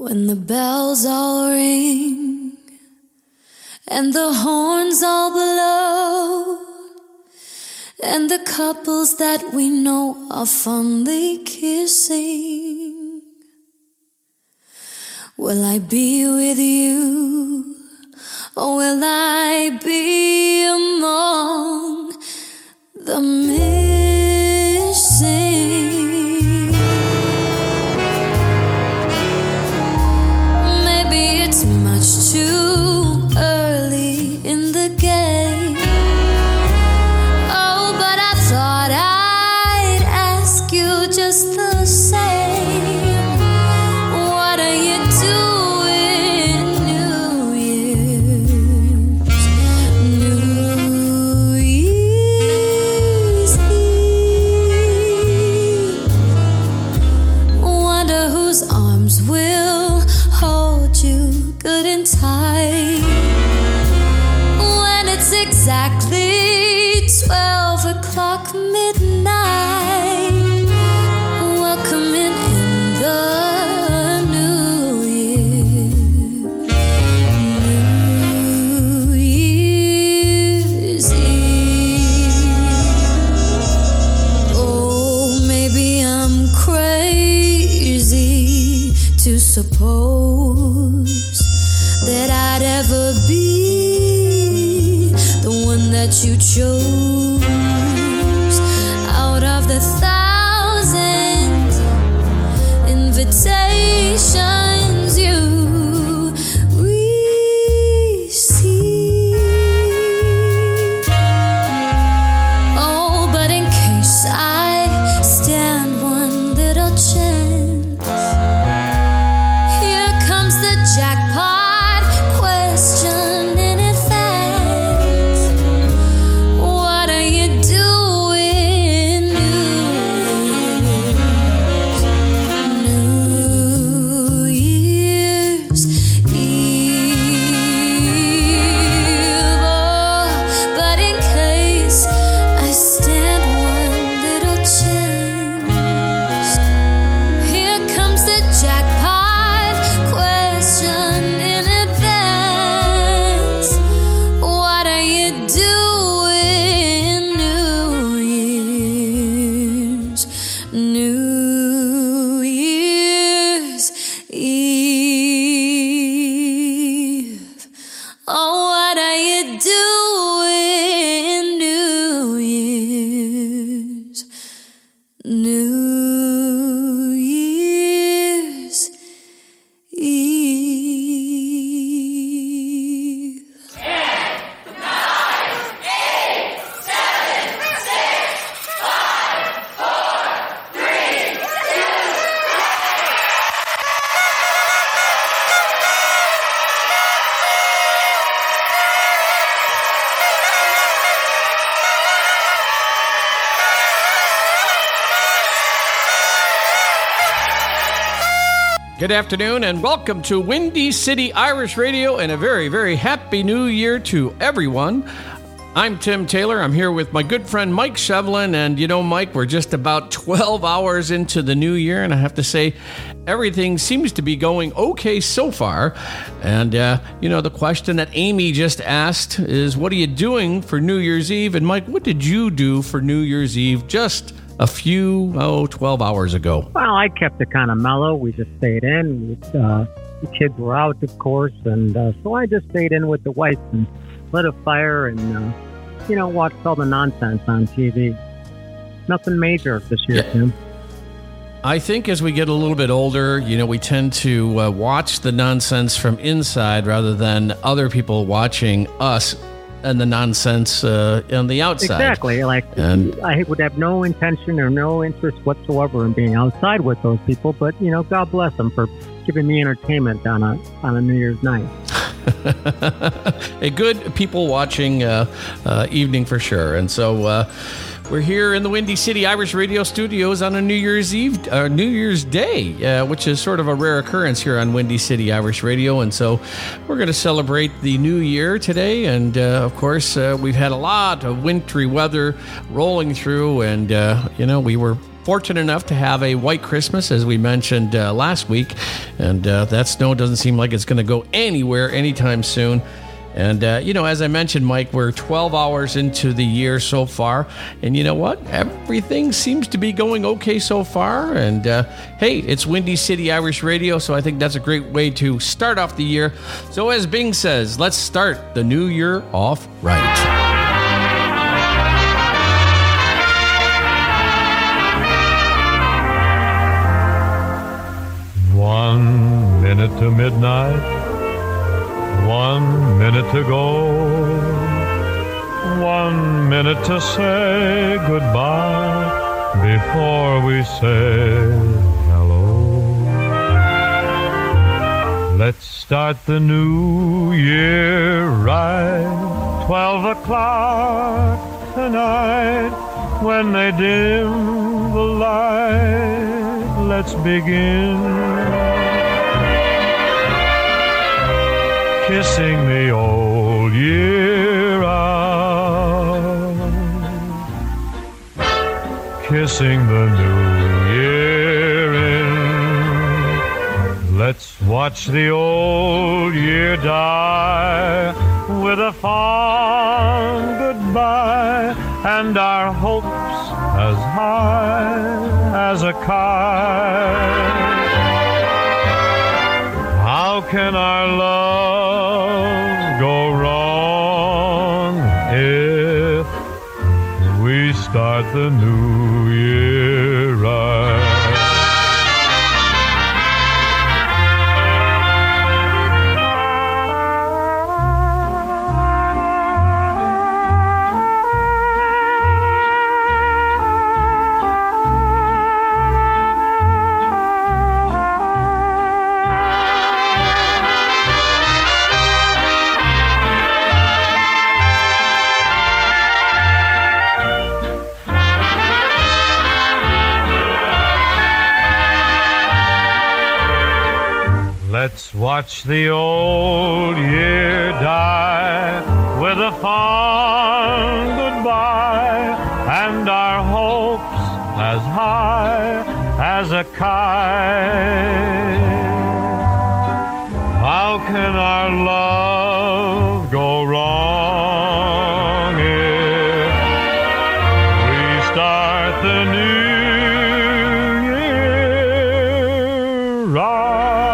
When the bells all ring and the horns all blow and the couples that we know are fondly kissing, will I be with you or will I be among the missing? It's much too early in the game. Oh, but I thought I'd ask you just the same. What are you doing New Year's Eve? Wonder whose arms will hold you good and tight when it's exactly 12 o'clock midnight. Welcoming in the New Year's Eve. Oh, maybe I'm crazy to suppose that I'd ever be the one that you chose out of the thousand invitations you received. Oh, but in case I stand one little chance, here comes the jackpot. Good afternoon and welcome to Windy City Irish Radio and a very, very happy new year to everyone. I'm Tim Taylor. I'm here with my good friend Mike Shevlin. And you know, Mike, we're just about 12 hours into the new year. And I have to say, everything seems to be going okay so far. And, you know, the question that Amy just asked is, what are you doing for New Year's Eve? And Mike, what did you do for New Year's Eve just a few, 12 hours ago? Well, I kept it kind of mellow. We just stayed in. The kids were out, of course. And so I just stayed in with the wife and lit a fire and, you know, watched all the nonsense on TV. Nothing major this year, Tim. I think as we get a little bit older, you know, we tend to watch the nonsense from inside rather than other people watching us and the nonsense on the outside. Exactly. And I would have no intention or no interest whatsoever in being outside with those people, but, you know, God bless them for giving me entertainment on a New Year's night. A good people watching evening for sure. And so we're here in the Windy City Irish Radio Studios on a New Year's Eve, New Year's Day, which is sort of a rare occurrence here on Windy City Irish Radio. And so we're going to celebrate the new year today. And of course, we've had a lot of wintry weather rolling through. And, you know, we were fortunate enough to have a white Christmas, as we mentioned last week, and that snow doesn't seem like it's going to go anywhere anytime soon. And, as I mentioned, Mike, we're 12 hours into the year so far. And you know what? Everything seems to be going okay so far. And, hey, it's Windy City Irish Radio, so I think that's a great way to start off the year. So as Bing says, let's start the new year off right. One minute to midnight. 1 minute to go, 1 minute to say goodbye before we say hello. Let's start the new year right, 12 o'clock tonight. When they dim the light, let's begin. Kissing the old year out, kissing the new year in. Let's watch the old year die with a fond goodbye, and our hopes as high as a kite. How can our love go wrong if we start the new year right? Let's watch the old year die with a fond goodbye, and our hopes as high as a kite. How can our love go wrong if we start the new year right?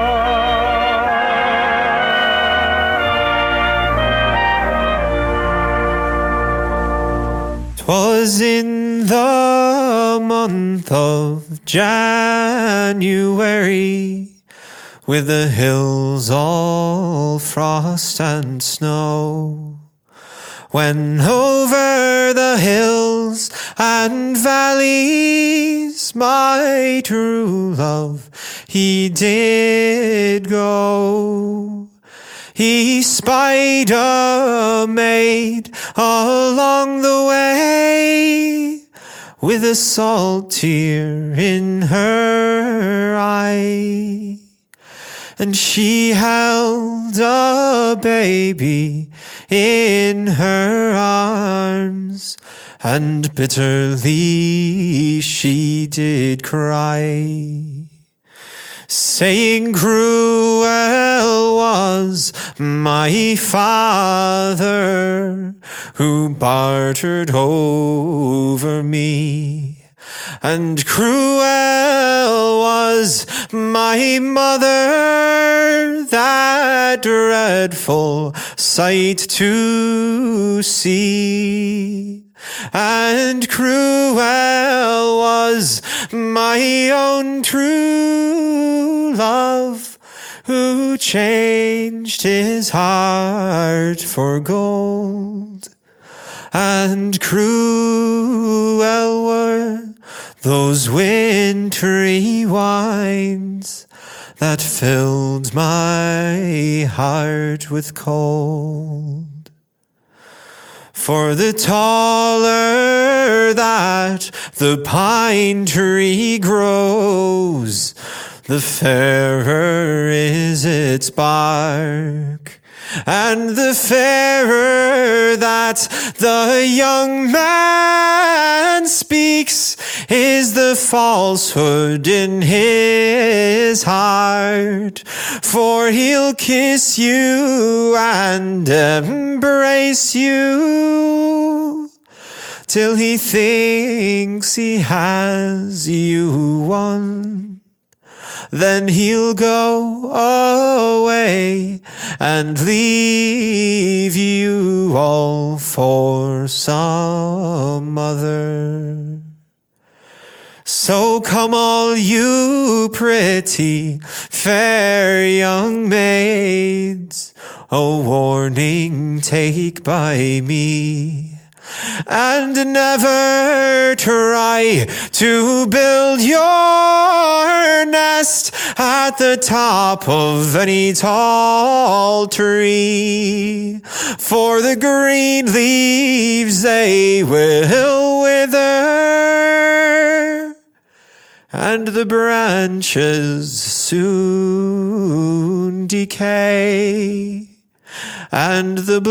'Twas in the month of January, with the hills all frost and snow, when over the hills and valleys my true love he did go. He spied a maid along the way, with a salt tear in her eye, and she held a baby in her arms, and bitterly she did cry, saying, cruel was my father, who bartered over me, and cruel was my mother, that dreadful sight to see. And cruel was my own true love, who changed his heart for gold. And cruel were those wintry wines that filled my heart with cold. For the taller that the pine tree grows, the fairer is its bark, And the fairer that the young man speaks is the falsehood in his heart. For he'll kiss you and embrace you till he thinks he has you won. Then he'll go away and leave you all for some other. So come all you pretty fair young maids, a warning take by me. And never try to build your nest at the top of any tall tree, for the green leaves they will wither, and the branches soon decay. And the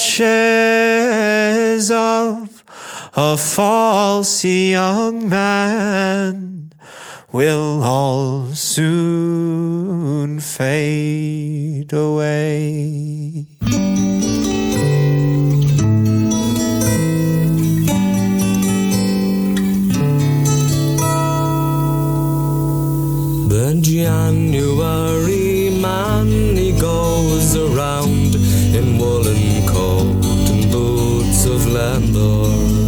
blushes of a false young man will all soon fade away. The January man, he goes around in woolen coat and boots of leather.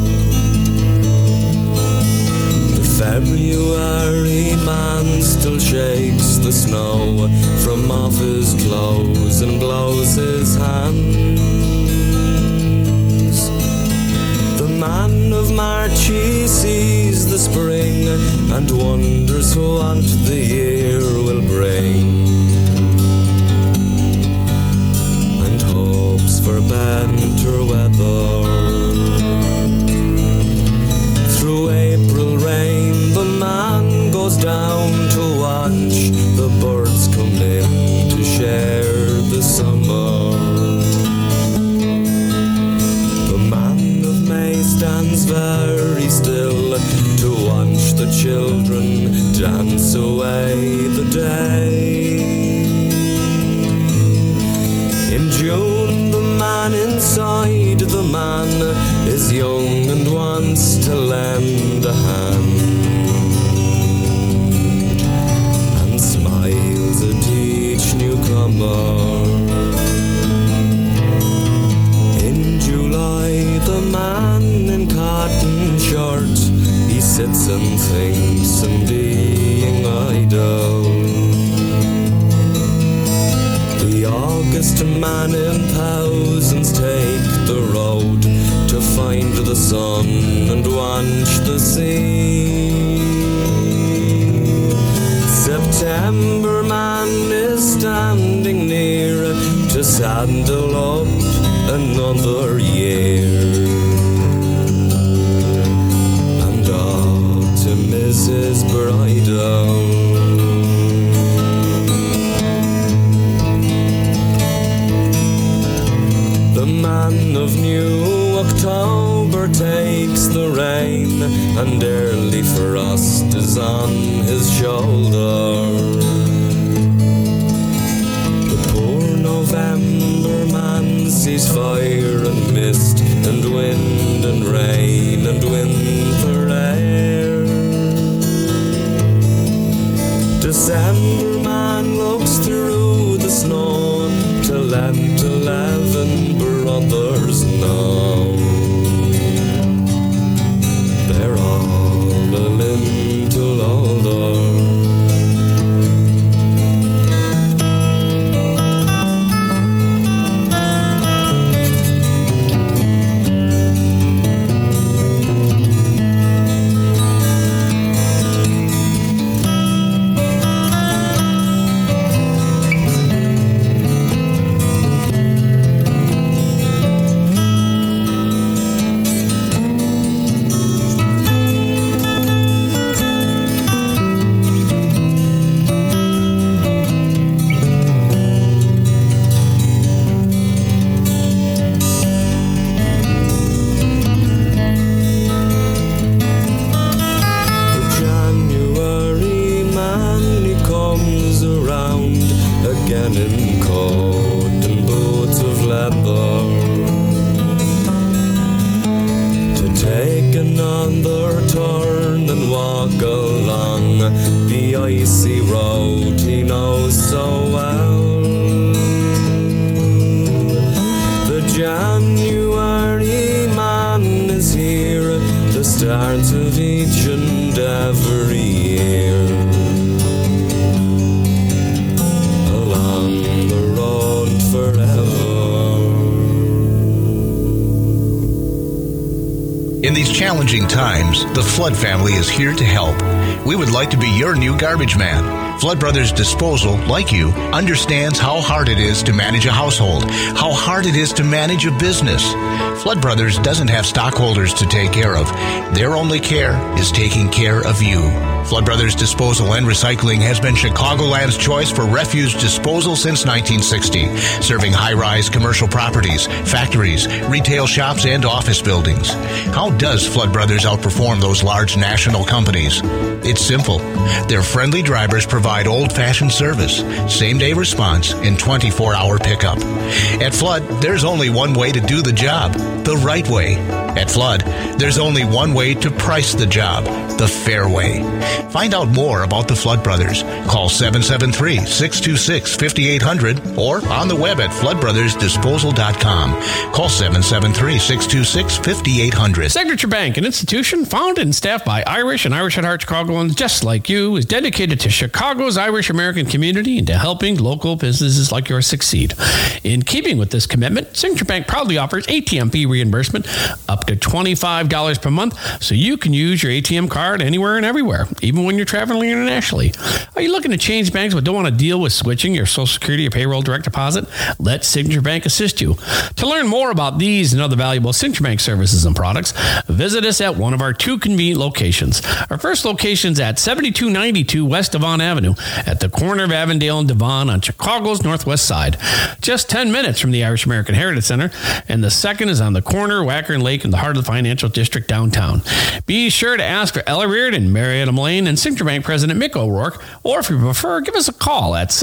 The February man still shakes the snow from off his clothes and blows his hands. The man of March, he sees the spring and wonders what the year will bring, for better weather. Through April rain, the man goes down to watch the birds come in to share the summer. The man of May stands very still to watch the children dance away the day. In June, the man inside the man is young and wants to lend a hand, and smiles at each newcomer. In July, the man in cotton shirt, he sits and thinks and being idle. The August man in thousands take the road to find the sun and watch the sea. September man is standing near to saddle up another year, and autumn is his bridal. The man of New October takes the rain, and early frost is on his shoulder. The poor November man sees fire and mist and wind and rain and winter air. December man looks through the snow to let 11 brothers know they're all a little older. man in coat and boots of leather to take another turn and walk along the icy road he knows so well. The January man is here at the start of each and every year, along the road forever. In these challenging times, the Flood family is here to help. We would like to be your new garbage man. Flood Brothers Disposal, like you, understands how hard it is to manage a household, how hard it is to manage a business. Flood Brothers doesn't have stockholders to take care of. Their only care is taking care of you. Flood Brothers Disposal and Recycling has been Chicagoland's choice for refuse disposal since 1960, serving high-rise commercial properties, factories, retail shops, and office buildings. How does Flood Brothers outperform those large national companies? It's simple. Their friendly drivers provide old-fashioned service, same-day response, and 24-hour pickup. At Flood, there's only one way to do the job, the right way. At Flood, there's only one way to price the job, the fair way. Find out more about the Flood Brothers. Call 773-626-5800 or on the web at floodbrothersdisposal.com. Call 773-626-5800. Signature Bank, an institution founded and staffed by Irish and Irish at Heart Chicagoans just like you, is dedicated to Chicago's Irish American community and to helping local businesses like yours succeed. In keeping with this commitment, Signature Bank proudly offers ATM fee reimbursement up to $25 per month so you can use your ATM card anywhere and everywhere, even when you're traveling internationally. Are you looking to change banks but don't want to deal with switching your Social Security or payroll direct deposit? Let Signature Bank assist you. To learn more about these and other valuable Signature Bank services and products, visit us at one of our two convenient locations. Our first location is at 7292 West Devon Avenue at the corner of Avondale and Devon on Chicago's northwest side, just 10 minutes from the Irish American Heritage Center, and the second is on the corner of Wacker and Lake in the heart of the financial district downtown. Be sure to ask for Ella Reardon, Marietta Lane, and Signature Bank President Mick O'Rourke, or if you prefer, give us a call at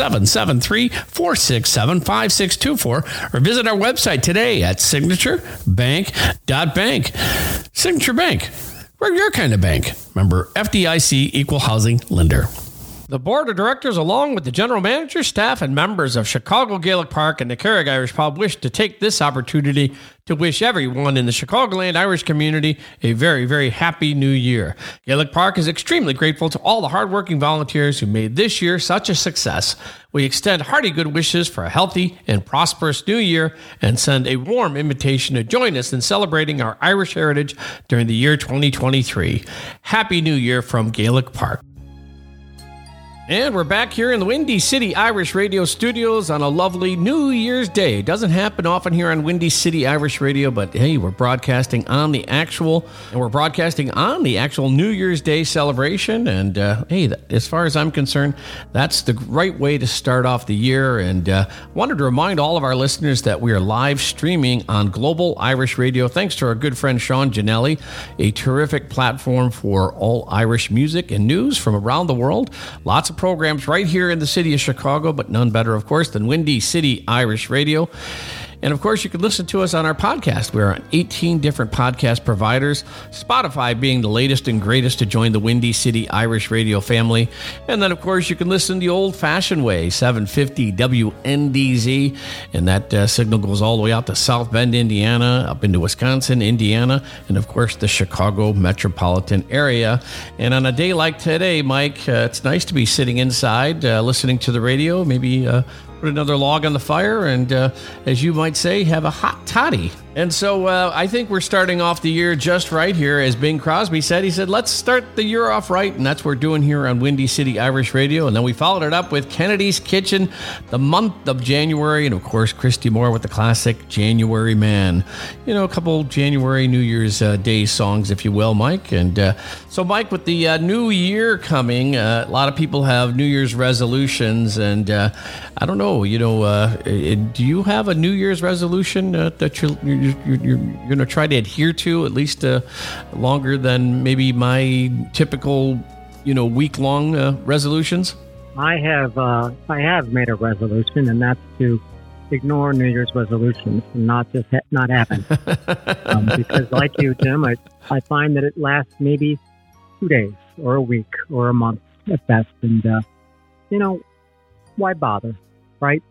773-467-5624 or visit our website today at signaturebank.bank. Signature Bank, we're your kind of bank. Member FDIC Equal Housing Lender. The board of directors, along with the general manager, staff, and members of Chicago Gaelic Park and the Carrick Irish Pub, wish to take this opportunity to wish everyone in the Chicagoland Irish community a very, very happy new year. Gaelic Park is extremely grateful to all the hardworking volunteers who made this year such a success. We extend hearty good wishes for a healthy and prosperous new year and send a warm invitation to join us in celebrating our Irish heritage during the year 2023. Happy New Year from Gaelic Park. And we're back here in the Windy City Irish Radio studios on a lovely New Year's Day. It doesn't happen often here on Windy City Irish Radio, but hey, we're broadcasting on the actual New Year's Day celebration. And hey, as far as I'm concerned, that's the right way to start off the year. And wanted to remind all of our listeners that we are live streaming on Global Irish Radio, thanks to our good friend Sean Gianelli, a terrific platform for all Irish music and news from around the world. Lots of programs right here in the city of Chicago, but none better, of course, than Windy City Irish Radio. And of course, you can listen to us on our podcast. We're on 18 different podcast providers, Spotify being the latest and greatest to join the Windy City Irish Radio family. And then, of course, you can listen the old-fashioned way, 750 WNDZ. And that signal goes all the way out to South Bend, Indiana, up into Wisconsin, Indiana, and, of course, the Chicago metropolitan area. And on a day like today, Mike, it's nice to be sitting inside, listening to the radio, maybe put another log on the fire, and as you might say, have a hot toddy. And so I think we're starting off the year just right here. As Bing Crosby said, he said, let's start the year off right. And that's what we're doing here on Windy City Irish Radio. And then we followed it up with Kennedy's Kitchen, the month of January. And of course, Christy Moore with the classic January Man. You know, a couple January New Year's Day songs, if you will, Mike. And so, Mike, with the new year coming, a lot of people have New Year's resolutions. And I don't know, do you have a New Year's resolution that you're going to try to adhere to at least longer than maybe my typical, week-long resolutions? I have made a resolution, and that's to ignore New Year's resolutions and not just not happen. Because like you, Tim, I find that it lasts maybe 2 days or a week or a month at best. And, why bother, right?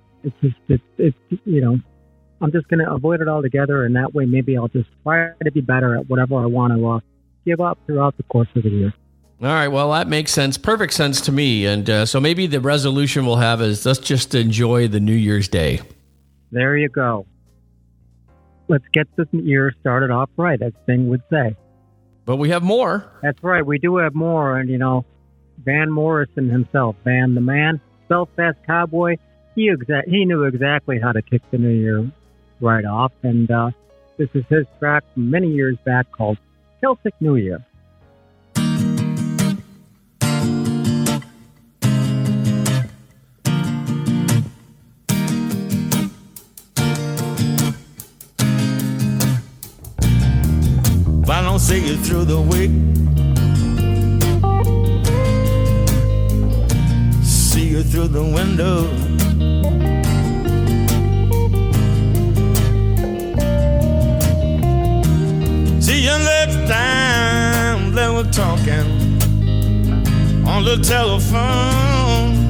I'm just going to avoid it altogether. And that way, maybe I'll just try to be better at whatever I want to give up throughout the course of the year. All right. Well, that makes sense. Perfect sense to me. And so maybe the resolution we'll have is let's just enjoy the New Year's Day. There you go. Let's get this year started off right, as Sting would say. But we have more. That's right. We do have more. And, Van Morrison himself, Van the Man, Belfast Cowboy, he knew exactly how to kick the new year right off. And this is his track from many years back called Celtic New Year. If I don't see you through the week, see you through the window, see you next time that we're talking on the telephone.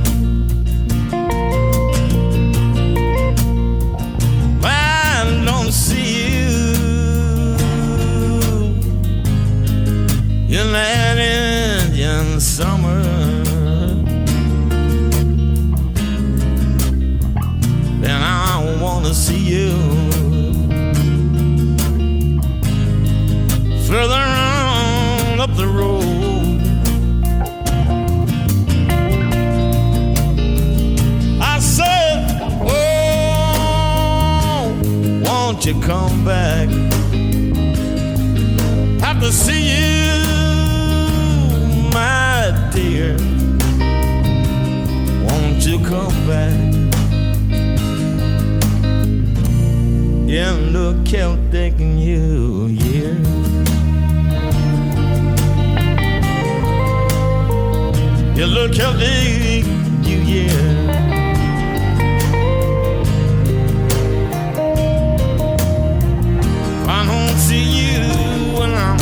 I don't see you in that Indian summer. Then I wanna see you further on up the road. I said, oh, won't you come back? Have to see you, my dear. Won't you come back? In the Celtic New Year. In the Celtic New Year. I don't see you when I'm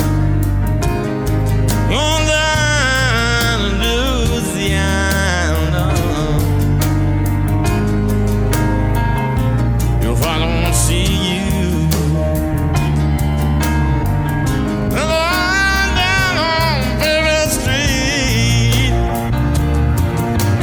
on down in Louisiana. If I don't see you down on Perry Street,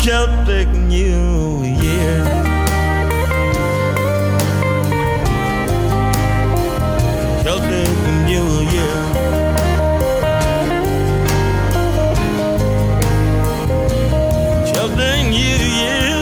Celtic New Year. Celtic New Year. Celtic New Year.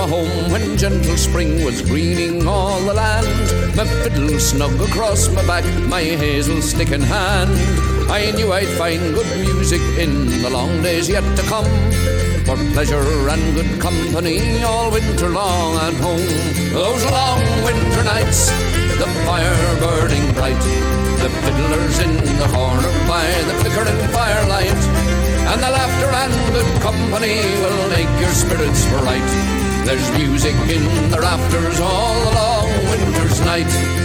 a home when gentle spring was greening all the land. My fiddle snug across my back, my hazel stick in hand. I knew I'd find good music in the long days yet to come, for pleasure and good company all winter long at home. Those long winter nights, the fire burning bright, the fiddlers in the corner by the flickering firelight, and the laughter and good company will make your spirits bright. There's music in the rafters all the long winter's night.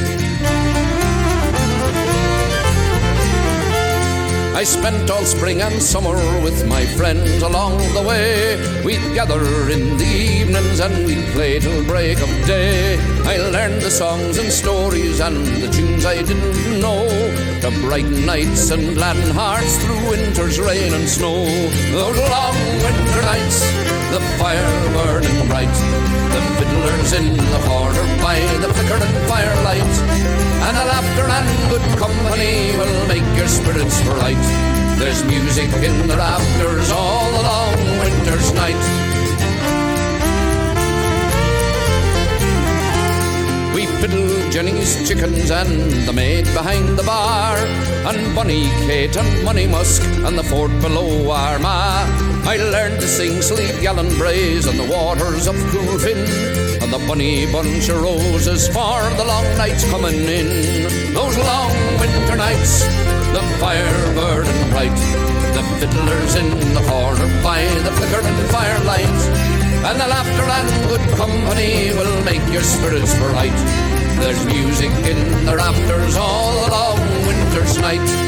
I spent all spring and summer with my friends along the way. We'd gather in the evenings and we'd play till break of day. I learned the songs and stories and the tunes I didn't know, to brighten nights and gladden hearts through winter's rain and snow. Those long winter nights, the fire burning bright, the fiddlers in the corner by the flickering firelight, and the laughter and good company will make your spirits bright. There's music in the rafters all the long winter's night. We fiddled Jenny's chickens and the maid behind the bar, and Bunny Kate and Money Musk and the fort below Armagh. I learned to sing Sleep Gallon Braes and the waters of Coolfin, and the bunny bunch of roses for the long nights coming in. Those long winter nights, the fire burning bright, the fiddlers in the corner by the flickering firelight, and the laughter and good company will make your spirits bright. There's music in the rafters all the long winter's night.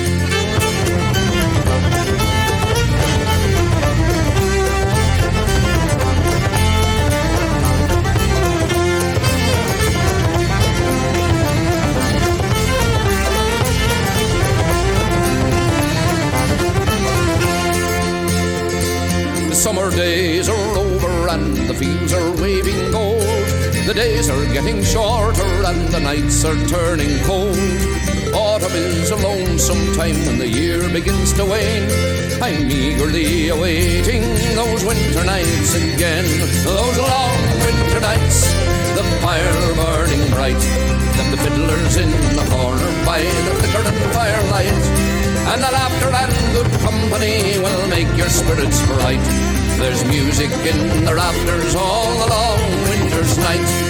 Summer days are over and the fields are waving gold. The days are getting shorter and the nights are turning cold. Autumn is a lonesome time and the year begins to wane. I'm eagerly awaiting those winter nights again. Those long winter nights, the fire burning bright, the fiddlers in the corner by the flickering firelight, and the laughter and good company will make your spirits bright. There's music in the rafters all the long winter's night.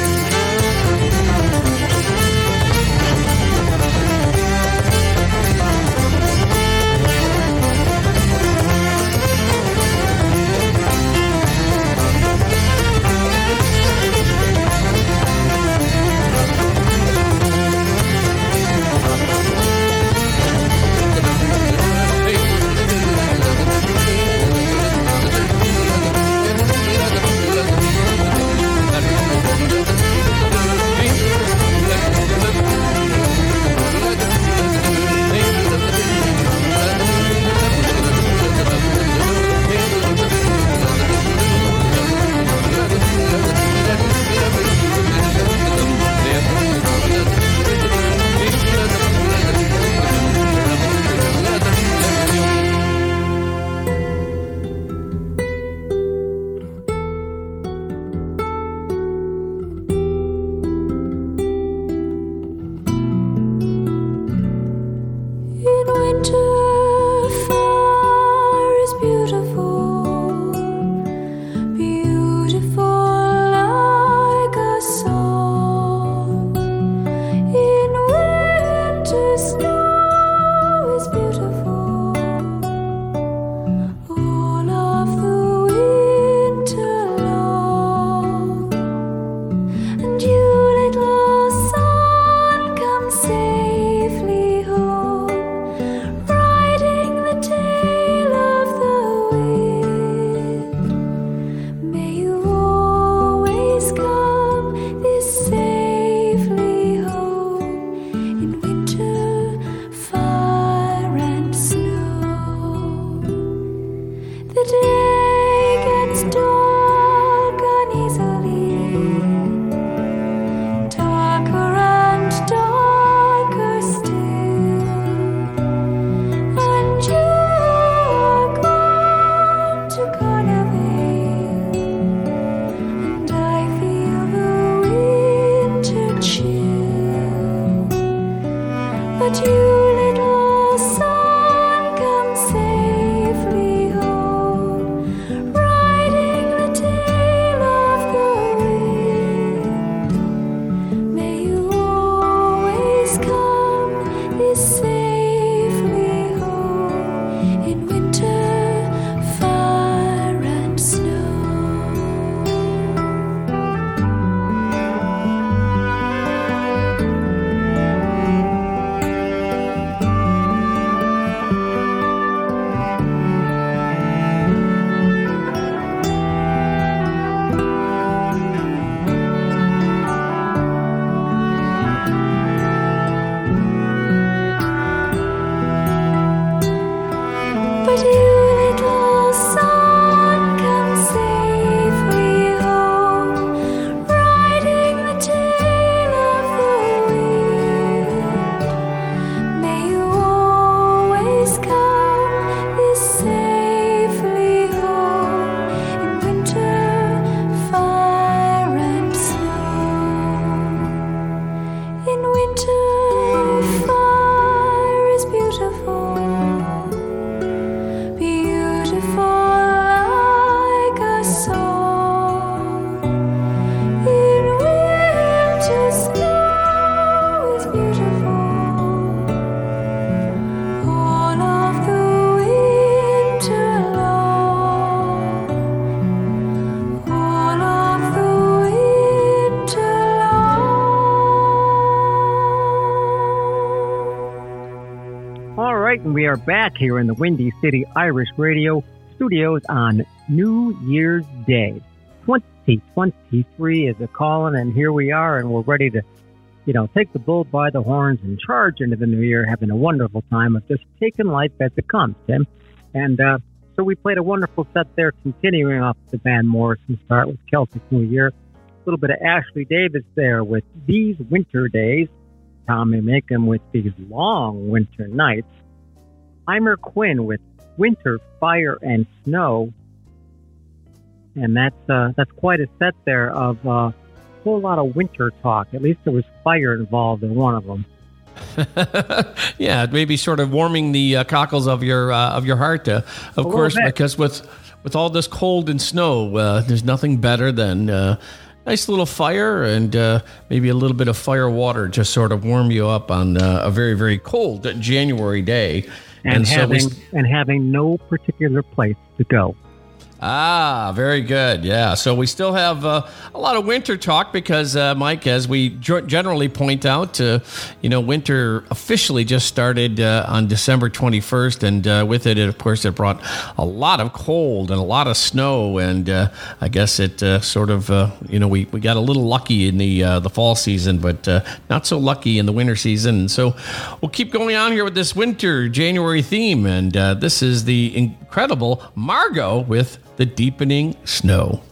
are back here in the Windy City Irish Radio studios on New Year's Day. 2023 is a calling, and here we are, and we're ready to, take the bull by the horns and charge into the new year, having a wonderful time of just taking life as it comes, Tim. And so we played a wonderful set there, continuing off the Van Morrison start with Celtic New Year. A little bit of Ashley Davis there with These Winter Days. Tommy Makem with These Long Winter Nights. Eimer Quinn with Winter, Fire, and Snow. And that's quite a set there of a whole lot of winter talk. At least there was fire involved in one of them. Yeah, maybe sort of warming the cockles of your heart. Of course, because with all this cold and snow, there's nothing better than nice little fire and maybe a little bit of fire water, just sort of warm you up on a very, very cold January day. And having no particular place to go. Ah, very good. Yeah. So we still have a lot of winter talk because, Mike, as we generally point out, winter officially just started on December 21st. And with it, of course, it brought a lot of cold and a lot of snow. And I guess it we got a little lucky in the fall season, but not so lucky in the winter season. And so we'll keep going on here with this winter January theme. And this is the incredible Margot with The Deepening Snow.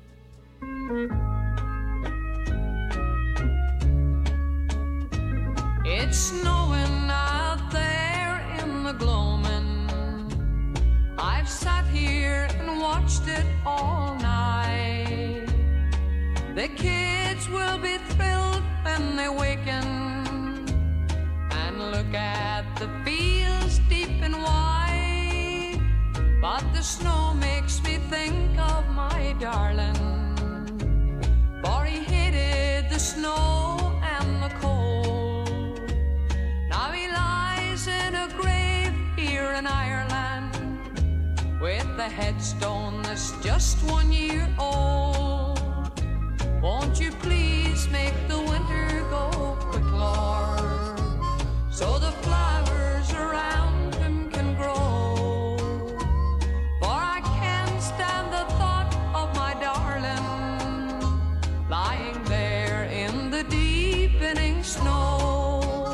It's snowing out there in the gloaming. I've sat here and watched it all night. The kids will be thrilled when they waken and look at the fields deep and wide. But the snow makes me think of my darling, for he hated the snow and the cold. Now he lies in a grave here in Ireland, with a headstone that's just 1 year old. Won't you please make the winter go quick, Lord, so the flowers around him can grow. Stand the thought of my darling lying there in the deepening snow.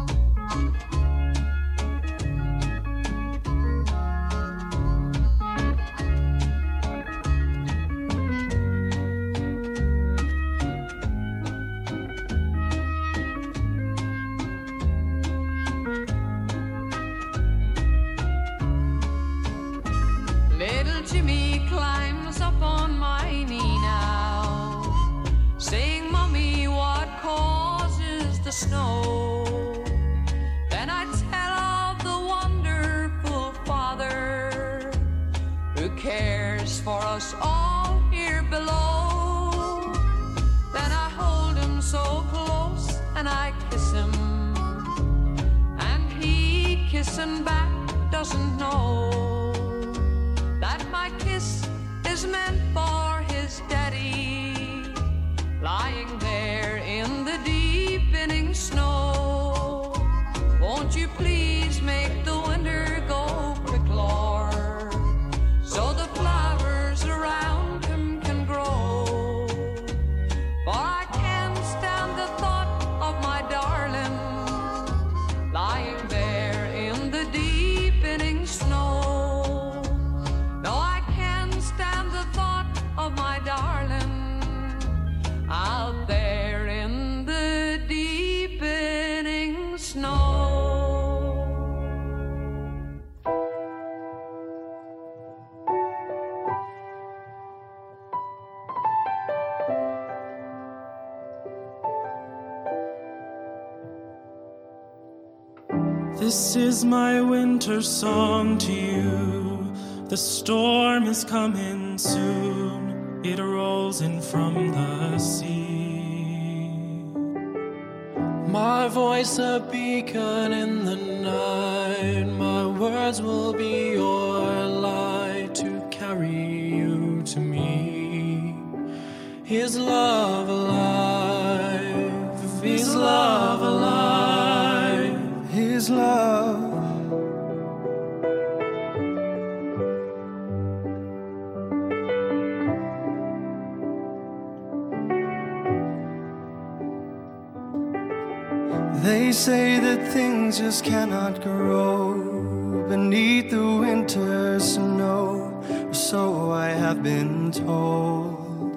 Little Jimmy climbs up on my knee now, saying, Mommy, what causes the snow? Then I tell of the wonderful Father who cares for us all here below. Then I hold him so close and I kiss him, and he kissing back doesn't know that my kiss is meant for his daddy, lying there in the deepening snow. Won't you please make the winter go quick, Lord, so the flowers around him can grow. For I can't stand the thought of my darling lying there in the deepening snow. Of my darling out there in the deepening snow. This is my winter song to you. The storm is coming soon. It rolls in from the sea. My voice a beacon in the night. My words will be your light to carry you to me. Is love alive? Is love alive? Is love They say that things just cannot grow beneath the winter snow, or so I have been told.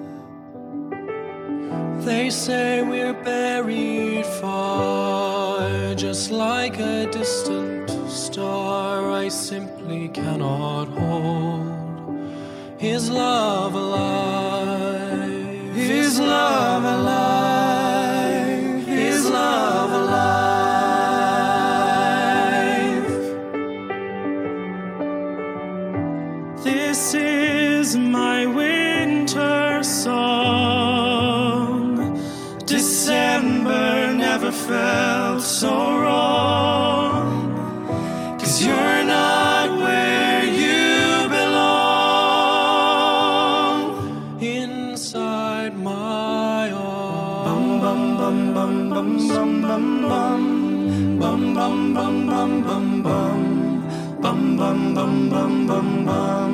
They say we're buried far, just like a distant star. I simply cannot hold. Is love alive? Is love alive? Is love alive? This is my winter song. December never felt so wrong, 'cause you're not where you belong. Inside my arms, bum bum bum bum bum bum bum bum bum bum bum bum bum bum bum bum bum bum bum.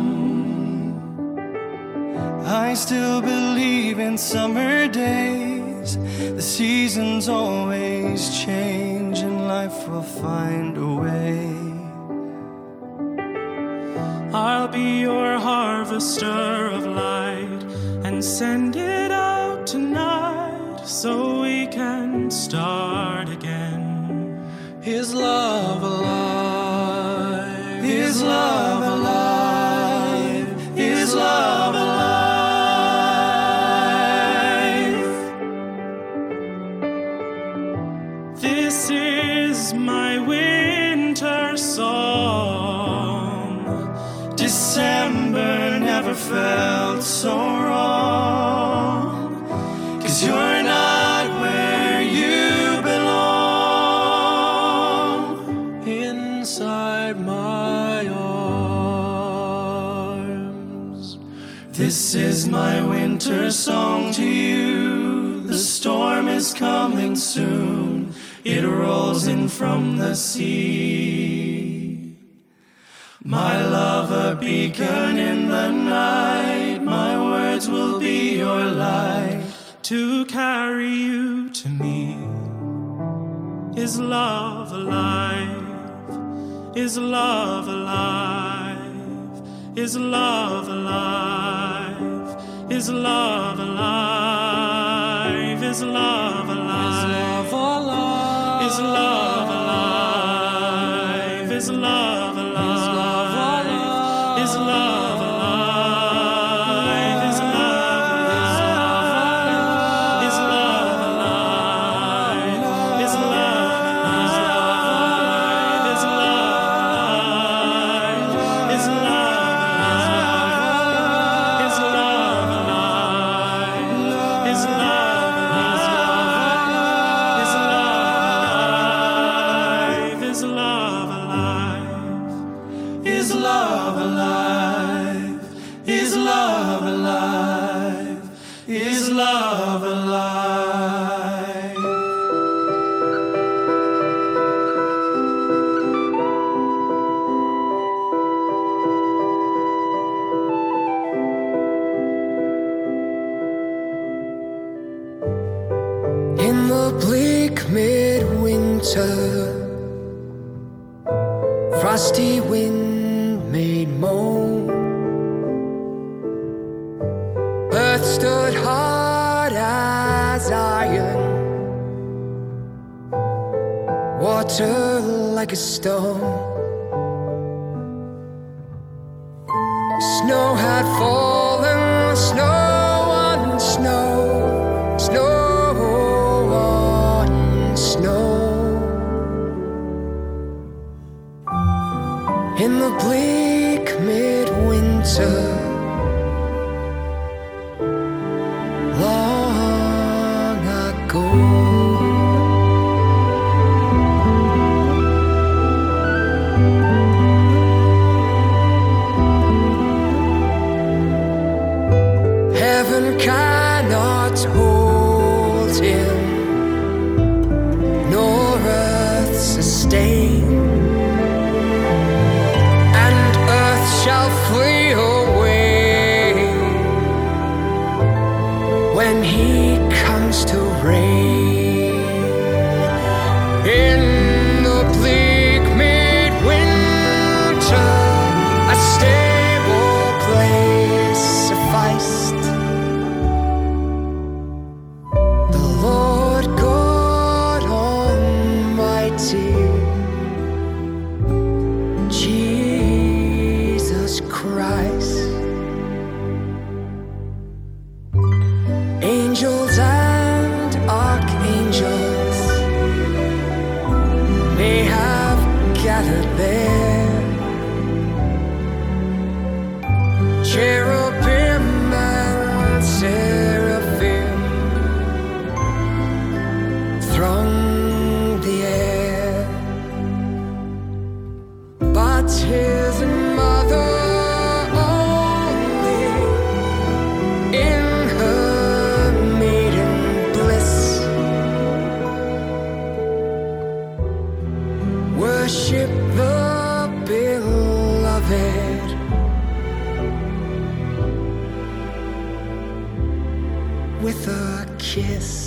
I still believe in summer days. The seasons always change and life will find a way. I'll be your harvester of light and send it out tonight so we can start again. Is love alive? Is love alive? Is love alive? This is my winter song. December never felt so wrong, 'cause you're not where you belong. Inside my arms. This is my winter song to you. The storm is coming soon. It rolls in from the sea. My love, a beacon in the night. My words will be your light to carry you to me. Is love alive? Is love alive? Is love alive? Is love alive? Is love alive? Is love alive? Is love alive? Is love alive? Is love alive? Is love alive? Is love alive? Is love alive? Is love alive? Is love alive? Is love alive? Is love Frosty wind made moan. Earth stood hard as iron, water like a stone. Snow had fallen, snow on snow, snow on snow. In the bleak midwinter, long ago. Heaven cannot hold him, nor earth sustain, and earth shall flee away when he comes to reign. Christ. Angels and archangels, they have gathered there. Cherubim and seraphim throng the air, but his mother only in her maiden bliss worship the beloved. With a kiss.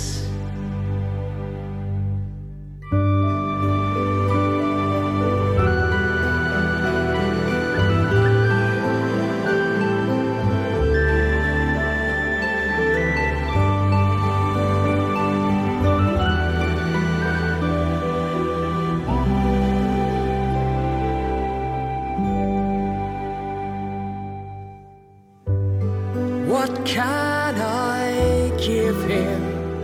What can I give him,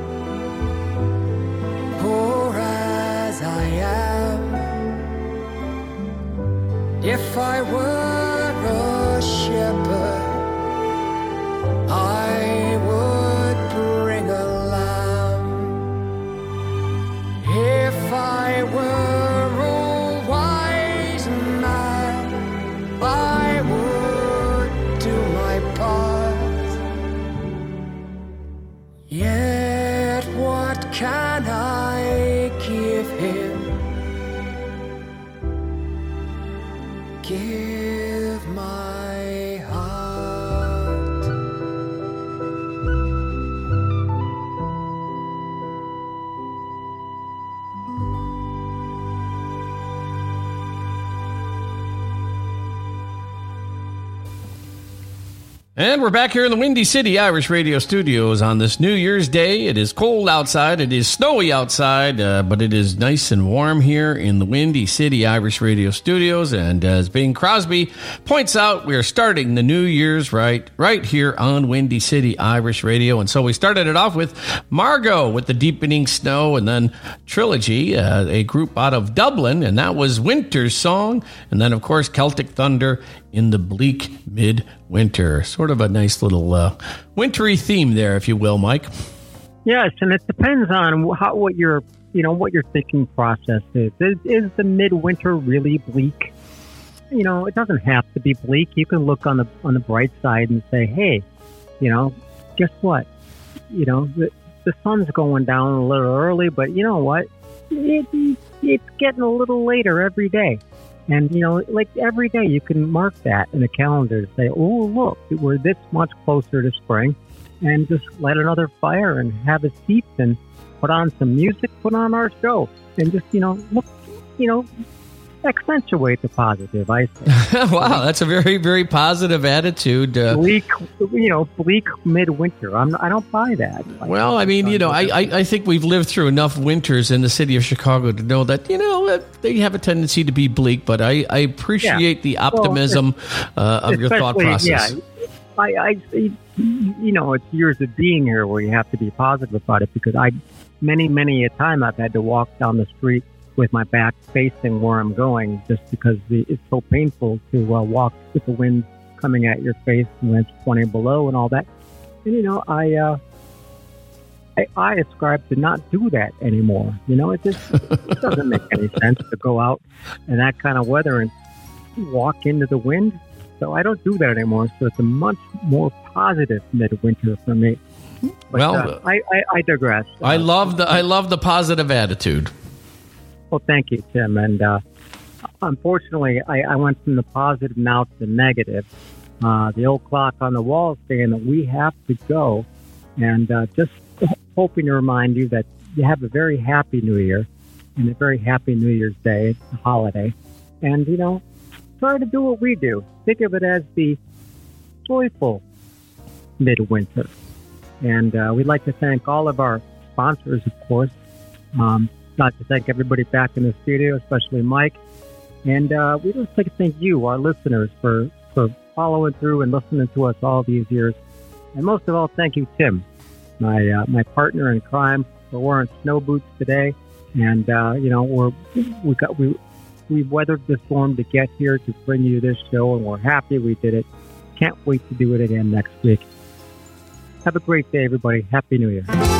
poor as I am? If I were a shepherd, I would bring a lamb. If I were a wise man, I would do my part. Yet what can I give him? Give my heart. And we're back here in the Windy City Irish Radio Studios on this New Year's Day. It is cold outside. It is snowy outside, but it is nice and warm here in the Windy City Irish Radio Studios. And as Bing Crosby points out, we are starting the New Year's right here on Windy City Irish Radio. And so we started it off with Margot with the Deepening Snow, and then Trilogy, a group out of Dublin, and that was Winter's Song. And then, of course, Celtic Thunder in the Bleak Midwinter. Sort of a nice little wintry theme there, if you will, Mike. Yes, and it depends on what your thinking process is. Is the midwinter really bleak? You know, it doesn't have to be bleak. You can look on the bright side and say, hey, guess what? The sun's going down a little early, but you know what? It's getting a little later every day. And, like every day you can mark that in a calendar to say, oh, look, we're this much closer to spring, and just light another fire and have a seat and put on some music, put on our show, and just, look, accentuate the positive, I say. Wow, that's a very, very positive attitude. Bleak midwinter. I don't buy that. Well, I mean, I think we've lived through enough winters in the city of Chicago to know that, they have a tendency to be bleak, but I appreciate the optimism of your thought process. Yeah, it's years of being here where you have to be positive about it, because many a time I've had to walk down the street with my back facing where I'm going, just because it's so painful to walk with the wind coming at your face when it's 20 below and all that. And I ascribe to not do that anymore. It doesn't make any sense to go out in that kind of weather and walk into the wind. So I don't do that anymore. So it's a much more positive midwinter for me. But, I digress. I love the positive attitude. Well, thank you, Tim. And unfortunately, I went from the positive now to the negative. The old clock on the wall is saying that we have to go. And just hoping to remind you that you have a very happy New Year and a very happy New Year's Day, a holiday. And, try to do what we do. Think of it as the joyful midwinter. And we'd like to thank all of our sponsors, of course. Like to thank everybody back in the studio, especially Mike. And we'd just like to thank you, our listeners, for following through and listening to us all these years. And most of all, thank you, Tim, my partner in crime. We're wearing snow boots today, and we've weathered the storm to get here to bring you this show, and we're happy we did it. Can't wait to do it again next week. Have a great day, everybody. Happy New Year.